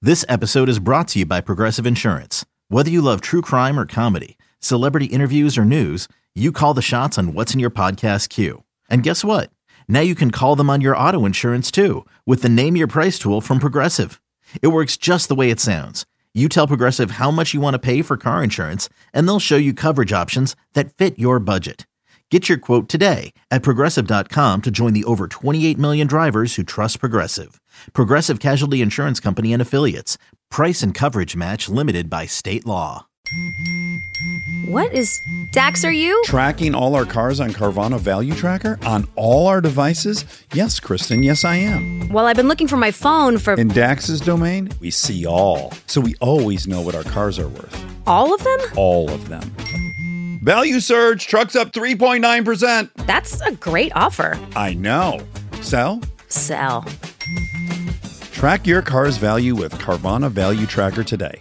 This episode is brought to you by Progressive Insurance. Whether you love true crime or comedy, celebrity interviews or news, you call the shots on what's in your podcast queue. And guess what? Now you can call them on your auto insurance too with the Name Your Price tool from Progressive. It works just the way it sounds. You tell Progressive how much you want to pay for car insurance, and they'll show you coverage options that fit your budget. Get your quote today at Progressive.com to join the over 28 million drivers who trust Progressive. Progressive Casualty Insurance Company and Affiliates. Price and coverage match limited by state law. What is Dax, are you? Tracking all our cars on Carvana Value Tracker on all our devices? Yes, Kristen, yes I am. Well, I've been looking for my phone for... In Dax's domain, we see all. So we always know what our cars are worth. All of them? All of them. Value surge, trucks up 3.9%. That's a great offer. I know. Sell? Sell. Track your car's value with Carvana Value Tracker today.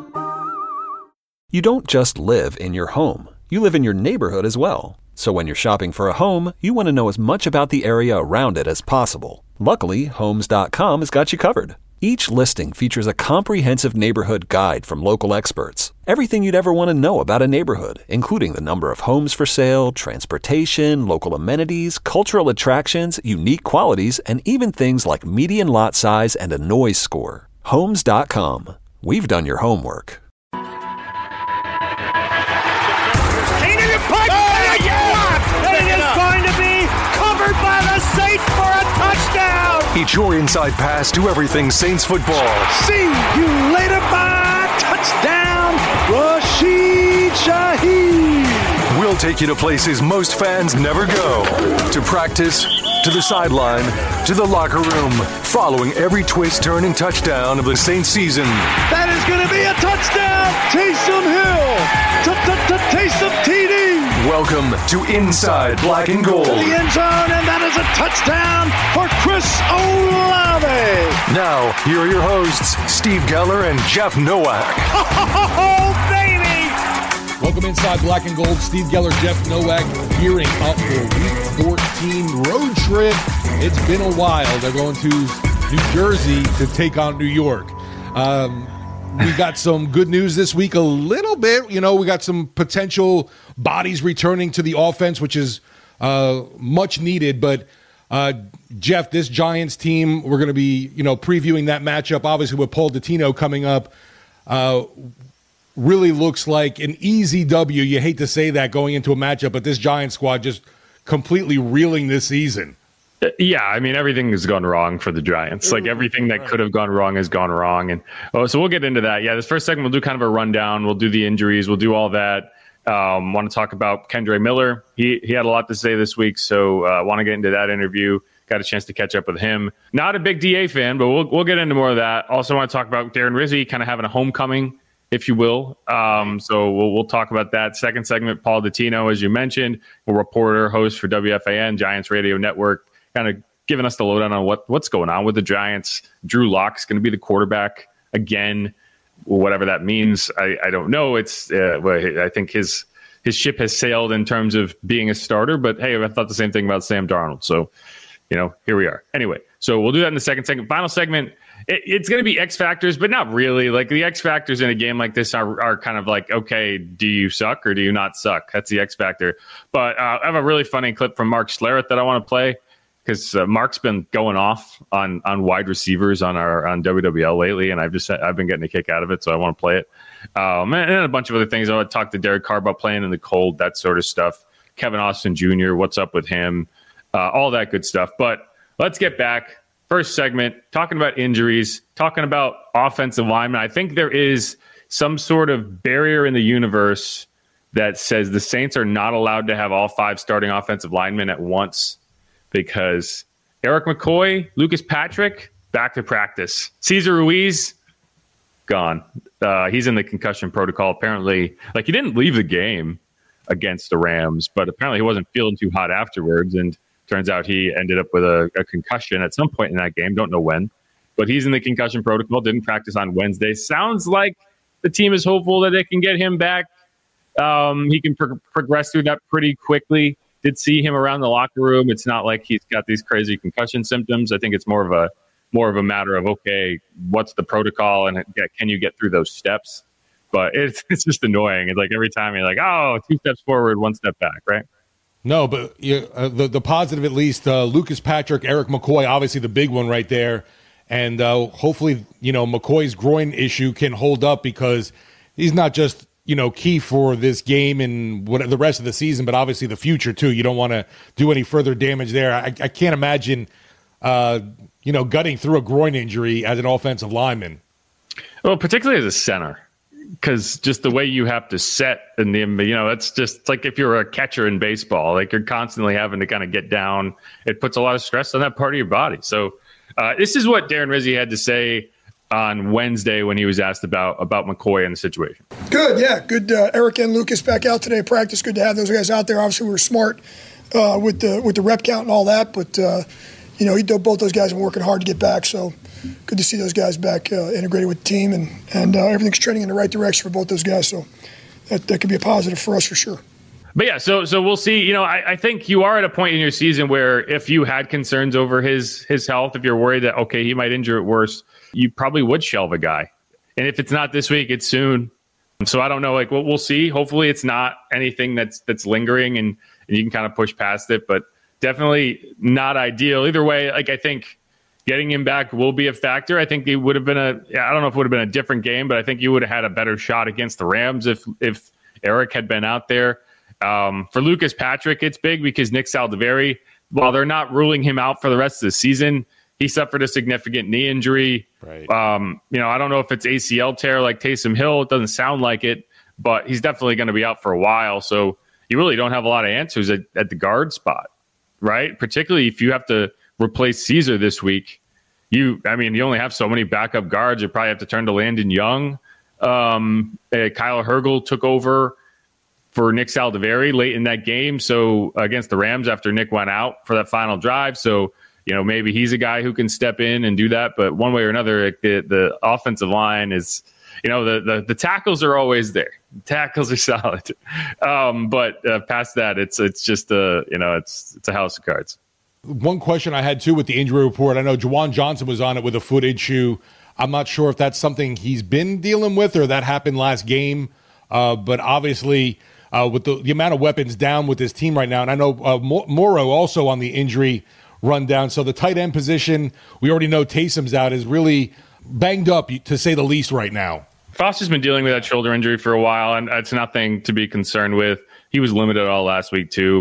You don't just live in your home. You live in your neighborhood as well. So when you're shopping for a home, you want to know as much about the area around it as possible. Luckily, Homes.com has got you covered. Each listing features a comprehensive neighborhood guide from local experts. Everything you'd ever want to know about a neighborhood, including the number of homes for sale, transportation, local amenities, cultural attractions, unique qualities, and even things like median lot size and a noise score. Homes.com. We've done your homework. By the Saints for a touchdown! It's your inside pass to everything Saints football. See you later, bye! Touchdown, Rashid Shaheed! We'll take you to places most fans never go. To practice, to the sideline, to the locker room. Following every twist, turn, and touchdown of the Saints season. That is going to be a touchdown! Taysom Hill! Taysom TD! Welcome to Inside Black and Gold. To the end zone, and that is a touchdown for Chris Olave. Now, here are your hosts, Steve Geller and Jeff Nowak. Oh, baby! Welcome inside Black and Gold. Steve Geller, Jeff Nowak, gearing up for Week 14 road trip. It's been a while. They're going to New Jersey to take on New York. We got some good news this week a little bit. You know, we got some potential bodies returning to the offense, which is much needed. But, Jeff, this Giants team, we're going to be, previewing that matchup, obviously, with Paul Dottino coming up. Really looks like an easy W. You hate to say that going into a matchup, but this Giants squad just completely reeling this season. Yeah, I mean, everything has gone wrong for the Giants. Like, everything that could have gone wrong has gone wrong. And so we'll get into that. Yeah, this first segment, we'll do kind of a rundown. We'll do the injuries. We'll do all that. Want to talk about Kendre Miller. He had a lot to say this week, so want to get into that interview. Got a chance to catch up with him. Not a big DA fan, but we'll get into more of that. Also want to talk about Darren Rizzi kind of having a homecoming, if you will. So we'll talk about that. Second segment, Paul Dottino, as you mentioned, a reporter, host for WFAN, Giants Radio Network, kind of giving us the lowdown on what's going on with the Giants. Drew Lock's going to be the quarterback again, whatever that means. I don't know. It's I think his ship has sailed in terms of being a starter, but hey, I thought the same thing about Sam Darnold. So, here we are. Anyway, so we'll do that in the second segment. Final segment, it's going to be X factors, but not really. Like, the X factors in a game like this are kind of like, okay, do you suck or do you not suck? That's the X factor. But I have a really funny clip from Mark Schlereth that I want to play, because Mark's been going off on wide receivers on WWL lately, and I've been getting a kick out of it, so I want to play it. And a bunch of other things. I want to talk to Derek Carr about playing in the cold, that sort of stuff. Kevin Austin Jr., what's up with him? All that good stuff. But let's get back. First segment, talking about injuries, talking about offensive linemen. I think there is some sort of barrier in the universe that says the Saints are not allowed to have all 5 starting offensive linemen at once, because Eric McCoy, Lucas Patrick, back to practice. Cesar Ruiz, gone. He's in the concussion protocol. Apparently, he didn't leave the game against the Rams, but apparently he wasn't feeling too hot afterwards. And turns out he ended up with a concussion at some point in that game. Don't know when, but he's in the concussion protocol. Didn't practice on Wednesday. Sounds like the team is hopeful that they can get him back. He can progress through that pretty quickly. Did see him around the locker room. It's not like he's got these crazy concussion symptoms. I think it's more of a more of a matter of, okay, what's the protocol and can you get through those steps? But it's just annoying. It's like every time you're like, oh, 2 steps forward, 1 step back, right? No, but the positive, at least, Lucas Patrick, Erik McCoy, obviously the big one right there. And hopefully, McCoy's groin issue can hold up, because he's not just, key for this game and the rest of the season, but obviously the future too. You don't want to do any further damage there. I can't imagine, gutting through a groin injury as an offensive lineman. Well, particularly as a center, because just the way you have to set in the, it's just like if you're a catcher in baseball, like you're constantly having to kind of get down. It puts a lot of stress on that part of your body. So this is what Darren Rizzi had to say on Wednesday when he was asked about McCoy and the situation. Good, yeah. Good. Erik and Lucas back out today at practice. Good to have those guys out there. Obviously, we were smart with the rep count and all that, but, both those guys are working hard to get back. So good to see those guys back integrated with the team, and everything's trending in the right direction for both those guys. So that could be a positive for us for sure. But yeah, so we'll see. I think you are at a point in your season where if you had concerns over his health, if you're worried that, okay, he might injure it worse, you probably would shelve a guy. And if it's not this week, it's soon. So I don't know, we'll see. Hopefully it's not anything that's lingering and you can kind of push past it, but definitely not ideal. Either way, I think getting him back will be a factor. I think it would have been I don't know if it would have been a different game, but I think you would have had a better shot against the Rams if Erik had been out there. For Lucas Patrick, it's big because Nick Saldiveri, while they're not ruling him out for the rest of the season, he suffered a significant knee injury. Right. I don't know if it's ACL tear like Taysom Hill. It doesn't sound like it, but he's definitely going to be out for a while. So you really don't have a lot of answers at the guard spot, right? Particularly if you have to replace Caesar this week. You only have so many backup guards. You probably have to turn to Landon Young. Kyle Hergel took over for Nick Saldiveri late in that game. So against the Rams after Nick went out for that final drive. So, maybe he's a guy who can step in and do that. But one way or another, the offensive line is, the tackles are always there. The tackles are solid. But past that, it's just it's a house of cards. One question I had too with the injury report, I know Juwan Johnson was on it with a foot issue. I'm not sure if that's something he's been dealing with or that happened last game. But obviously, with the amount of weapons down with this team right now, and I know Morrow also on the injury rundown. So the tight end position, we already know Taysom's out, is really banged up, to say the least, right now. Foster's been dealing with that shoulder injury for a while, and it's nothing to be concerned with. He was limited all last week too.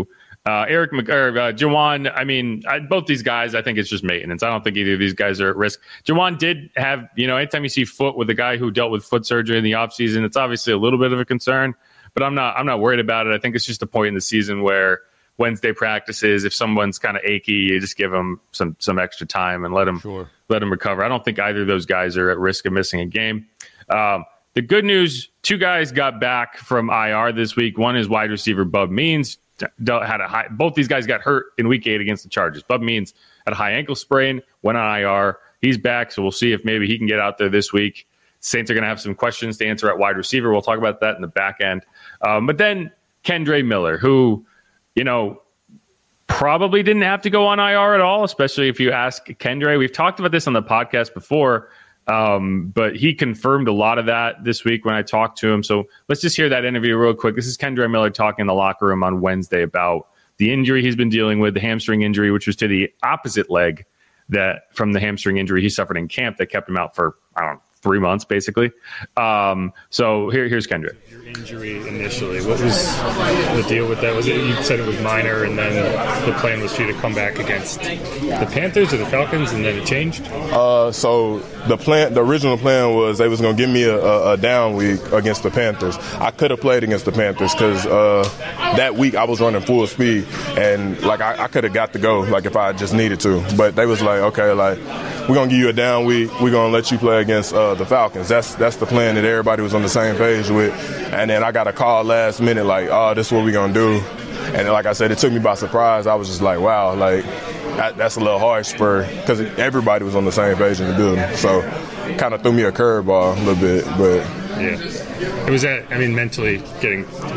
Juwan, both these guys, I think it's just maintenance. I don't think either of these guys are at risk. Juwan did have, anytime you see foot with a guy who dealt with foot surgery in the offseason, it's obviously a little bit of a concern, but I'm not worried about it. I think it's just a point in the season where Wednesday practices, if someone's kind of achy, you just give them some extra time and let them recover. I don't think either of those guys are at risk of missing a game. The good news, 2 guys got back from IR this week. One is wide receiver Bub Means. Both these guys got hurt in week 8 against the Chargers. Bub Means had a high ankle sprain, went on IR. He's back, so we'll see if maybe he can get out there this week. Saints are going to have some questions to answer at wide receiver. We'll talk about that in the back end. But then Kendre Miller, who, probably didn't have to go on IR at all, especially if you ask Kendre. We've talked about this on the podcast before, but he confirmed a lot of that this week when I talked to him. So let's just hear that interview real quick. This is Kendre Miller talking in the locker room on Wednesday about the injury he's been dealing with, the hamstring injury, which was to the opposite leg from the hamstring injury he suffered in camp that kept him out for, 3 months, basically. So here's Kendre. Your injury initially, what was the deal with that? Was it, you said it was minor, and then the plan was for you to come back against the Panthers or the Falcons, and then it changed? So the original plan was they was going to give me a down week against the Panthers. I could have played against the Panthers because that week I was running full speed, and I could have got to go if I just needed to. But they was like, okay, we're going to give you a down week. We're going to let you play against the Falcons. That's the plan that everybody was on the same page with. And then I got a call last minute this is what we're going to do. And like I said, it took me by surprise. I was just like, wow, that's a little harsh because everybody was on the same page in the building. So kind of threw me a curveball a little bit. But yeah. It was mentally getting just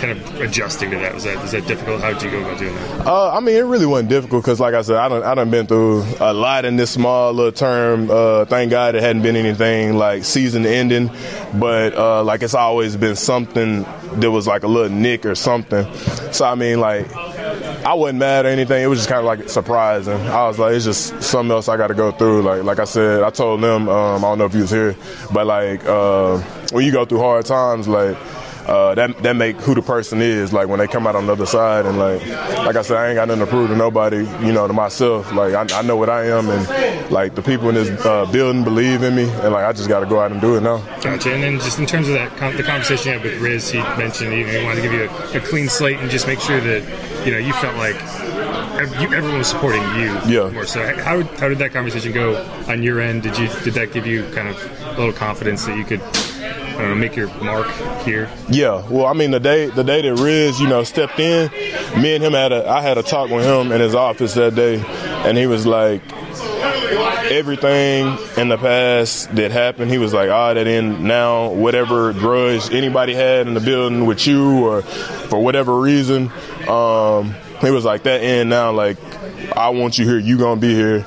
kind of adjusting to that? Was that difficult? How did you go about doing that? I mean, it really wasn't difficult because, like I said, I done been through a lot in this small little term. Thank God it hadn't been anything like season ending, but like it's always been something that was like a little nick or something. So I mean, like, I wasn't mad or anything. It was just kind of like surprising. I was like, it's just something else I got to go through. Like I said, I told them, I don't know if you was here, but like when you go through hard times, like that make who the person is. Like when they come out on the other side, and like I said, I ain't got nothing to prove to nobody, you know, to myself. Like I know what I am, and like the people in this building believe in me, and like I just got to go out and do it now. Gotcha. And then just in terms of that, the conversation you had with Riz, he mentioned he wanted to give you a clean slate and just make sure that, you know, you felt like everyone was supporting you. Yeah. More. So how did that conversation go on your end? Did that give you kind of a little confidence that you could, I don't know, make your mark here? Yeah. Well, I mean, the day that Riz, you know, stepped in, me and him I had a talk with him in his office that day, and he was like, everything in the past that happened, he was like, that in now, whatever grudge anybody had in the building with you or for whatever reason, he was like, that end now, like, I want you here, you gonna be here.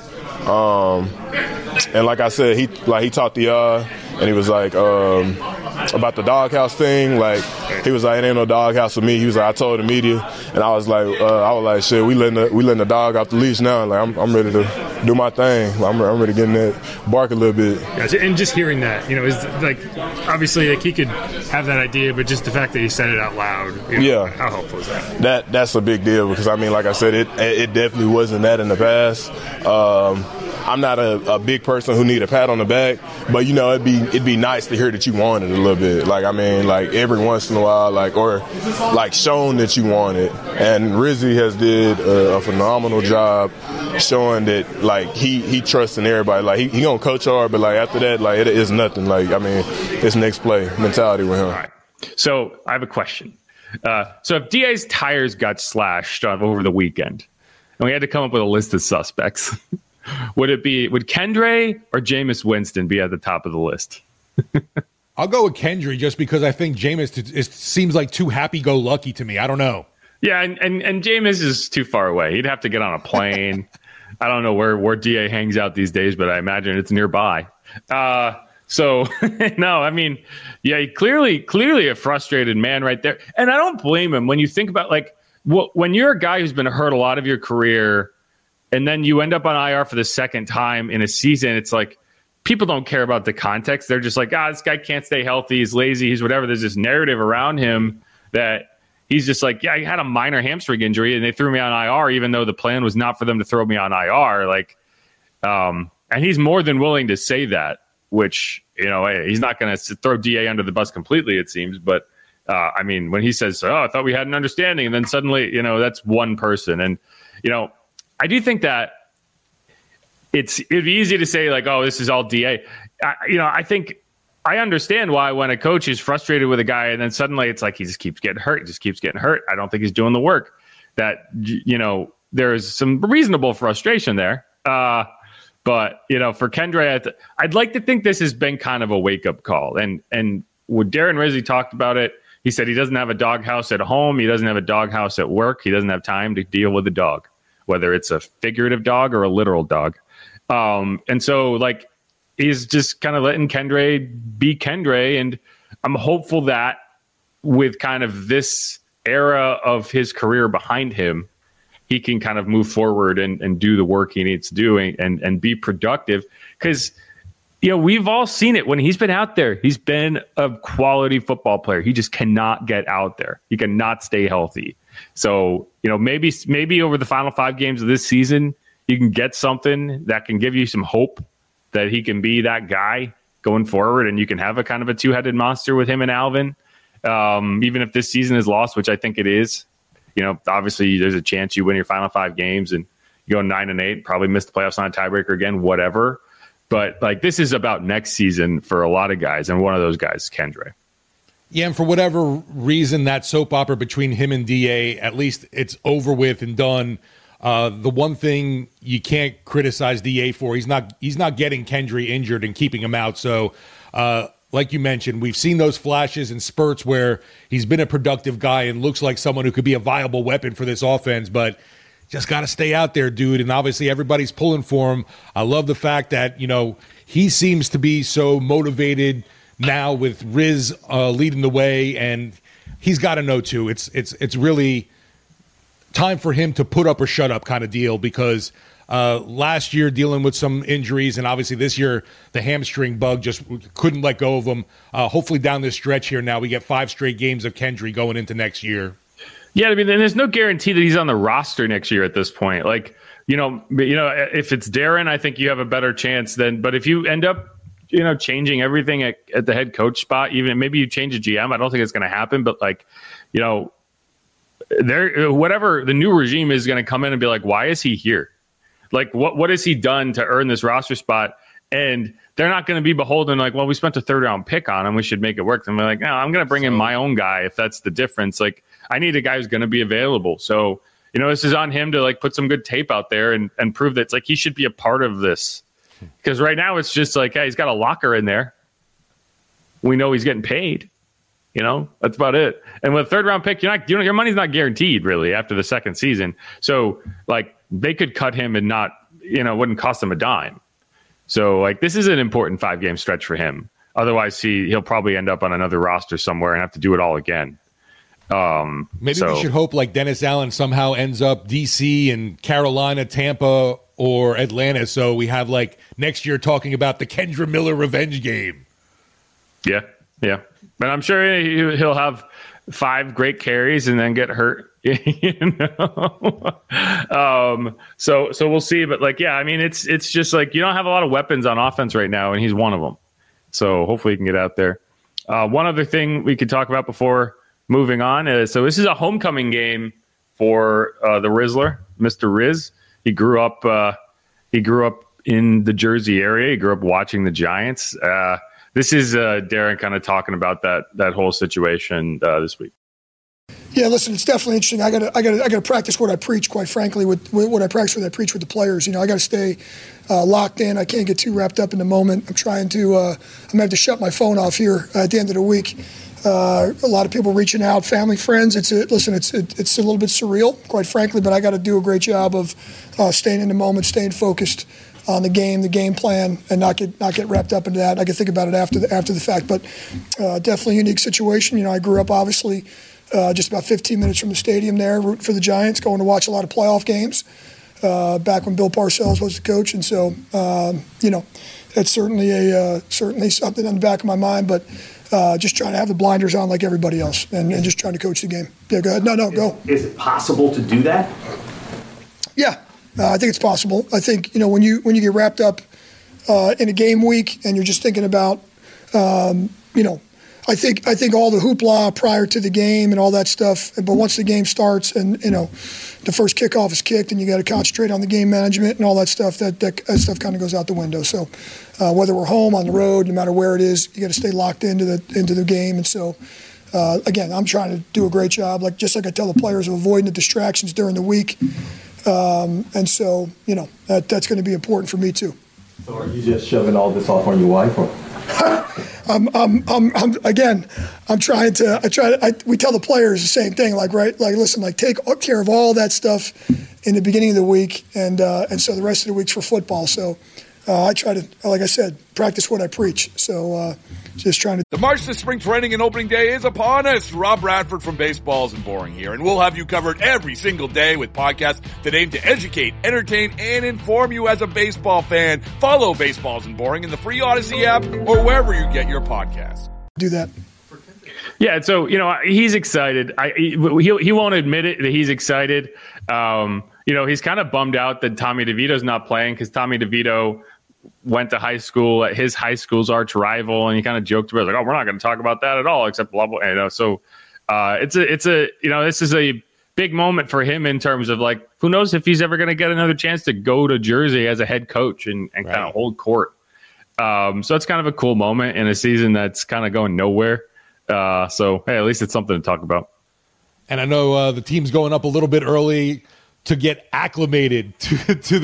And like I said, he talked to y'all, and he was like, about the doghouse thing, like, he was like, it ain't no doghouse with me. He was like, I told the media, and I was like, shit, we letting the dog off the leash now. Like, I'm ready to do my thing. I'm ready to get in that bark a little bit. Gotcha. And just hearing that, you know, is like, obviously, like, he could have that idea, but just the fact that he said it out loud, you know, yeah, how helpful is that? That's a big deal because, I mean, like I said, it definitely wasn't that in the past. I'm not a big person who need a pat on the back, but, you know, it'd be nice to hear that you want it a little bit. Like, I mean, like, every once in a while, like, or like shown that you want it. And Rizzy has did a phenomenal job showing that, like, he trusts in everybody. Like, he gonna coach hard, but like after that, like, it is nothing. Like, I mean, it's next play mentality with him. All right. So I have a question. So if DA's tires got slashed over the weekend, and we had to come up with a list of suspects, would Kendre or Jameis Winston be at the top of the list? I'll go with Kendry just because I think Jameis seems like too happy-go-lucky to me. I don't know. Yeah, and Jameis is too far away. He'd have to get on a plane. I don't know where DA hangs out these days, but I imagine it's nearby. So, no, I mean, yeah, clearly a frustrated man right there. And I don't blame him when you think about, like, when you're a guy who's been hurt a lot of your career and then you end up on IR for the second time in a season, it's like, people don't care about the context. They're just like, this guy can't stay healthy. He's lazy. He's whatever. There's this narrative around him that he's just like, I had a minor hamstring injury and they threw me on IR, even though the plan was not for them to throw me on IR. Like, and he's more than willing to say that, which, you know, he's not going to throw DA under the bus completely, it seems. But I mean, when he says, I thought we had an understanding, and then suddenly, you know, that's one person. And, you know, I do think that it'd be easy to say, like, this is all DA. I think I understand why when a coach is frustrated with a guy and then suddenly it's like he just keeps getting hurt. I don't think he's doing the work. That, you know, there's some reasonable frustration there. But, you know, for Kendre, I'd like to think this has been kind of a wake-up call. And when Darren Rizzi talked about it, he said he doesn't have a doghouse at home. He doesn't have a doghouse at work. He doesn't have time to deal with a dog, whether it's a figurative dog or a literal dog. And so, like, he's just kind of letting Kendre be Kendre. And I'm hopeful that with kind of this era of his career behind him, he can kind of move forward and do the work he needs to do and be productive. Because, you know, we've all seen it when he's been out there. He's been a quality football player. He just cannot get out there. He cannot stay healthy. So, you know, maybe over the final 5 games of this season, you can get something that can give you some hope that he can be that guy going forward, and you can have a kind of a two-headed monster with him and Alvin. Even if this season is lost, which I think it is, you know, obviously there's a chance you win your final 5 games and you go 9-8, probably miss the playoffs on a tiebreaker again, whatever. But, like, this is about next season for a lot of guys, and one of those guys is Kendre. Yeah, and for whatever reason, that soap opera between him and DA, at least it's over with and done. The one thing you can't criticize DA for, he's not getting Kendry injured and keeping him out. So, like you mentioned, we've seen those flashes and spurts where he's been a productive guy and looks like someone who could be a viable weapon for this offense, but just got to stay out there, dude. And obviously everybody's pulling for him. I love the fact that, he seems to be so motivated now with Riz leading the way, and he's got to know too. It's really time for him to put up or shut up kind of deal, because last year dealing with some injuries, and obviously this year the hamstring bug just couldn't let go of him. Hopefully down this stretch here now we get 5 straight games of Kendry going into next year. Yeah, I mean, and there's no guarantee that he's on the roster next year at this point. Like, if it's Darren, I think you have a better chance than. But if you end up, changing everything at the head coach spot, even maybe you change a GM, I don't think it's going to happen. But whatever the new regime is going to come in and be like, why is he here? Like, what has he done to earn this roster spot? And they're not going to be beholden like, well, we spent a 3rd round pick on him, we should make it work. And they're like, no, I'm going to bring in my own guy if that's the difference. Like, I need a guy who's going to be available. So, this is on him to like put some good tape out there and prove that it's like he should be a part of this. Because right now it's just like, hey, he's got a locker in there. We know he's getting paid. That's about it. And with a 3rd round pick, your money's not guaranteed really after the 2nd season. So like they could cut him and not, it wouldn't cost them a dime. So like this is an important 5-game stretch for him. Otherwise he'll probably end up on another roster somewhere and have to do it all again. Maybe we should hope like Dennis Allen somehow ends up DC and Carolina, Tampa, or Atlanta. So we have like next year talking about the Kendra Miller revenge game. Yeah. But I'm sure he'll have 5 great carries and then get hurt. So we'll see. But like, yeah, I mean, it's just like you don't have a lot of weapons on offense right now, and he's one of them. So hopefully he can get out there. One other thing we could talk about before moving on is, so this is a homecoming game for the Rizzler, Mr. Riz. He grew up in the Jersey area. He grew up watching the Giants. This is Darren kind of talking about that whole situation this week. Yeah, listen, it's definitely interesting. I got to practice what I preach. Quite frankly, with what I practice, what I preach with the players. I got to stay locked in. I can't get too wrapped up in the moment. I'm trying to. I'm gonna have to shut my phone off here at the end of the week. A lot of people reaching out, family, friends. It's a little bit surreal, quite frankly, but I got to do a great job of staying in the moment, staying focused on the game plan, and not get wrapped up into that. I can think about it after the fact, but definitely a unique situation. I grew up obviously just about 15 minutes from the stadium there, rooting for the Giants, going to watch a lot of playoff games back when Bill Parcells was the coach, and so that's certainly something on the back of my mind, but. Just trying to have the blinders on like everybody else and just trying to coach the game. Yeah, go ahead. No, go. Is it possible to do that? Yeah, I think it's possible. I think, when you get wrapped up in a game week and you're just thinking about, I think all the hoopla prior to the game and all that stuff, but once the game starts and, the first kickoff is kicked and you got to concentrate on the game management and all that stuff, that stuff kind of goes out the window. So whether we're home, on the road, no matter where it is, you got to stay locked into the game. And so, again, I'm trying to do a great job, just like I tell the players, of avoiding the distractions during the week. And so, that's going to be important for me too. So are you just shoving all this off on your wife, or? I'm trying to. We tell the players the same thing. Listen, take care of all that stuff in the beginning of the week, and so the rest of the week's for football. So I try to, like I said, practice what I preach. So just trying to. The march to spring training and opening day is upon us. Rob Bradford from Baseballs and Boring here, and we'll have you covered every single day with podcasts that aim to educate, entertain, and inform you as a baseball fan. Follow Baseballs and Boring in the free Odyssey app or wherever you get your podcasts. Do that. Yeah, so he's excited. He won't admit it that he's excited. He's kind of bummed out that Tommy DeVito's not playing because Tommy DeVito went to high school at his high school's arch rival, and he kind of joked about we're not going to talk about that at all, except blah blah. So this is a big moment for him in terms of who knows if he's ever going to get another chance to go to Jersey as a head coach and kind of hold court. So it's kind of a cool moment in a season that's kind of going nowhere. So hey, at least it's something to talk about. And I know the team's going up a little bit early to get acclimated to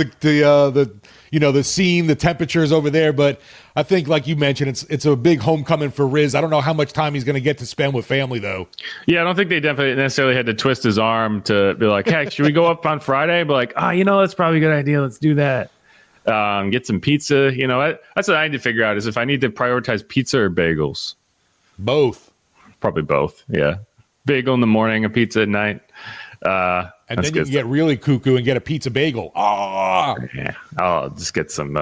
the scene, the temperatures over there. But I think, like you mentioned, it's a big homecoming for Riz. I don't know how much time he's going to get to spend with family, though. Yeah, I don't think they definitely necessarily had to twist his arm to be like, hey, should we go up on Friday? But like, that's probably a good idea. Let's do that. Get some pizza. That's what I need to figure out is if I need to prioritize pizza or bagels. Both. Probably both. Yeah. Bagel in the morning, a pizza at night. And then you can get really cuckoo and get a pizza bagel. Yeah. I'll just get some,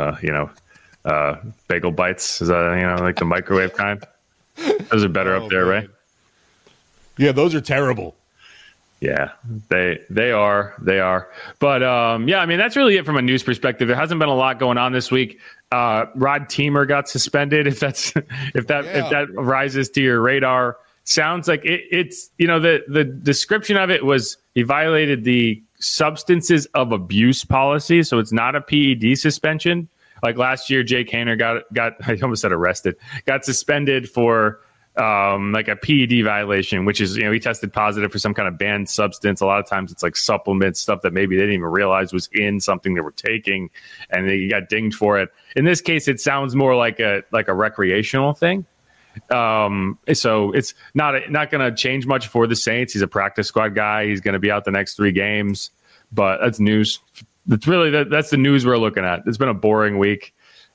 bagel bites. Is that, like the microwave kind? Those are better up there, man. Right? Yeah, those are terrible. Yeah, they are. But, that's really it from a news perspective. There hasn't been a lot going on this week. Rod Teamer got suspended. If that rises to your radar. Sounds like it's the description of it was he violated the substances of abuse policy, so it's not a PED suspension. Like last year, Jake Haener got I almost said arrested, got suspended for like a PED violation, which is he tested positive for some kind of banned substance. A lot of times it's like supplements, stuff that maybe they didn't even realize was in something they were taking, and they got dinged for it. In this case, it sounds more like a recreational thing. So it's not going to change much for the Saints. He's a practice squad guy. He's going to be out the next 3 games, but that's news. It's really that's the news we're looking at. It's been a boring week.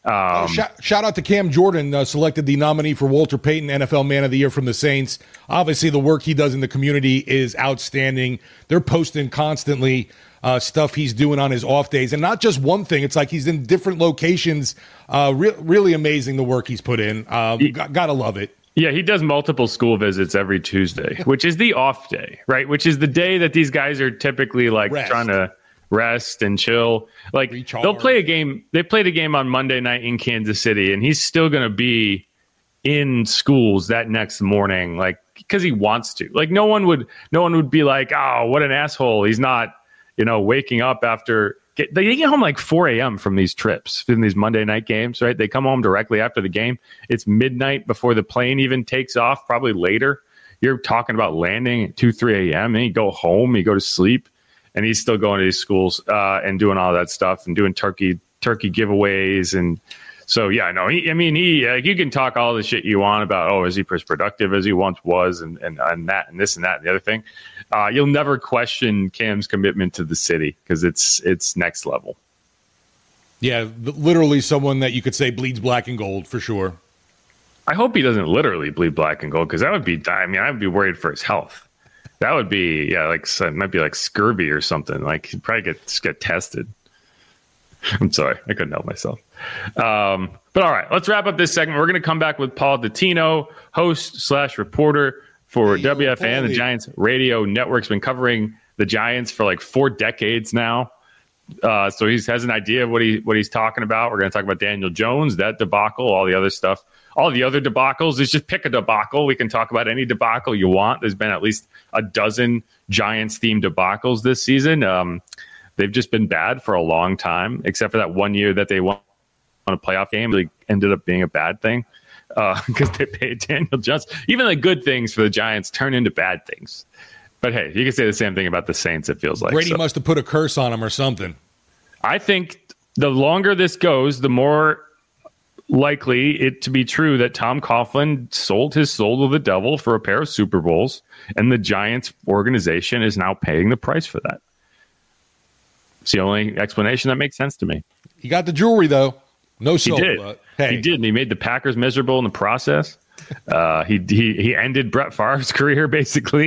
Shout out to Cam Jordan, selected the nominee for Walter Payton NFL Man of the Year from the Saints. Obviously, the work he does in the community is outstanding. They're posting constantly stuff he's doing on his off days, and not just one thing. It's like he's in different locations. Really amazing the work he's put in. Gotta love it. Yeah, he does multiple school visits every Tuesday, which is the off day, right? Which is the day that these guys are typically trying to rest and chill. Like recharge. They'll play a game. They played a game on Monday night in Kansas City, and he's still going to be in schools that next morning, because he wants to. Like no one would be like, oh, what an asshole. He's not, waking up after. They get home like 4 a.m. from these trips, from these Monday night games, right? They come home directly after the game. It's midnight before the plane even takes off, probably later. You're talking about landing at 2, 3 a.m. and you go home, you go to sleep. And he's still going to these schools and doing all that stuff and doing turkey giveaways. And so, yeah, no, he you can talk all the shit you want about, is he as productive as he once was and that and this and that and the other thing. You'll never question Cam's commitment to the city because it's next level. Yeah, literally someone that you could say bleeds black and gold for sure. I hope he doesn't literally bleed black and gold because that would be, I'd be worried for his health. That would be, it might be like scurvy or something. Like he'd probably get tested. I'm sorry, I couldn't help myself. But all right, let's wrap up this segment. We're going to come back with Paul Dottino, host/reporter for WFAN, the Giants radio network's been covering the Giants for like 4 decades now. So he has an idea of what he's talking about. We're going to talk about Daniel Jones, that debacle, all the other stuff. All the other debacles is just pick a debacle. We can talk about any debacle you want. There's been at least a dozen Giants-themed debacles this season. They've just been bad for a long time, except for that one year that they won a playoff game. It ended up being a bad thing because they paid Daniel Jones. Even the good things for the Giants turn into bad things. But hey, you can say the same thing about the Saints, it feels like. Brady must have put a curse on him or something. I think the longer this goes, the more likely it to be true that Tom Coughlin sold his soul to the devil for a pair of Super Bowls, and the Giants organization is now paying the price for that. It's the only explanation that makes sense to me. He got the jewelry, though. No soul. He did. But, hey. He did, and he made the Packers miserable in the process. He ended Brett Favre's career, basically.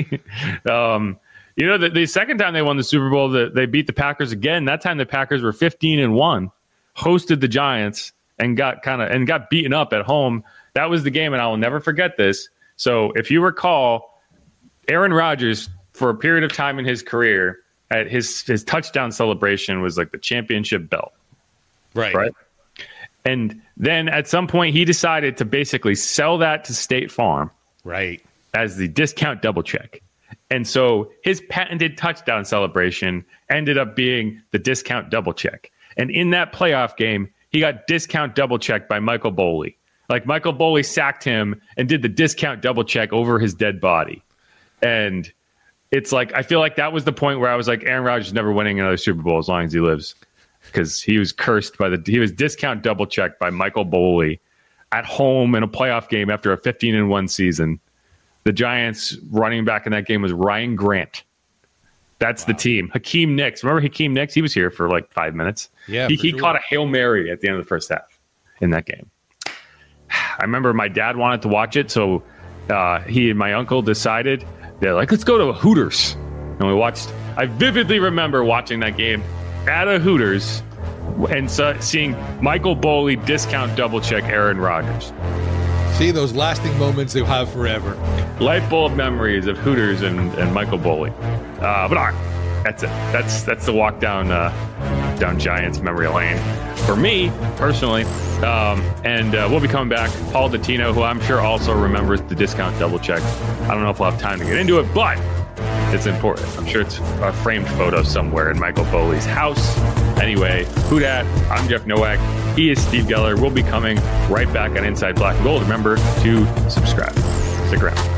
The second time they won the Super Bowl, they beat the Packers again. That time the Packers were 15-1, hosted the Giants, and got beaten up at home. That was the game, and I will never forget this. So if you recall, Aaron Rodgers, for a period of time in his career, at his touchdown celebration was like the championship belt. Right. And then at some point he decided to basically sell that to State Farm. Right. As the discount double check. And so his patented touchdown celebration ended up being the discount double check. And in that playoff game, he got discount double checked by Michael Boley. Like Michael Boley sacked him and did the discount double check over his dead body. And it's like I feel like that was the point where I was like, Aaron Rodgers is never winning another Super Bowl as long as he lives, because he was cursed by he was discount double checked by Michael Boley at home in a playoff game after a 15-1 season. The Giants running back in that game was Ryan Grant. That's the team. Hakeem Nicks. Remember Hakeem Nicks? He was here for like 5 minutes. Yeah, he caught a Hail Mary at the end of the first half in that game. I remember my dad wanted to watch it, so he and my uncle decided, they're like, let's go to a Hooters. And we watched. I vividly remember watching that game at a Hooters and seeing Michael Boley discount double check Aaron Rodgers. See, those lasting moments they'll have forever. Light bulb memories of Hooters and Michael Boley. But all right, that's it. That's the walk down Giants memory lane for me personally. And we'll be coming back. Paul Dottino, who I'm sure also remembers the discount double check. I don't know if we'll have time to get into it, but it's important. I'm sure it's a framed photo somewhere in Michael Boley's house. Anyway, who dat? I'm Jeff Nowak. He is Steve Geller. We'll be coming right back on Inside Black and Gold. Remember to subscribe. Stick around.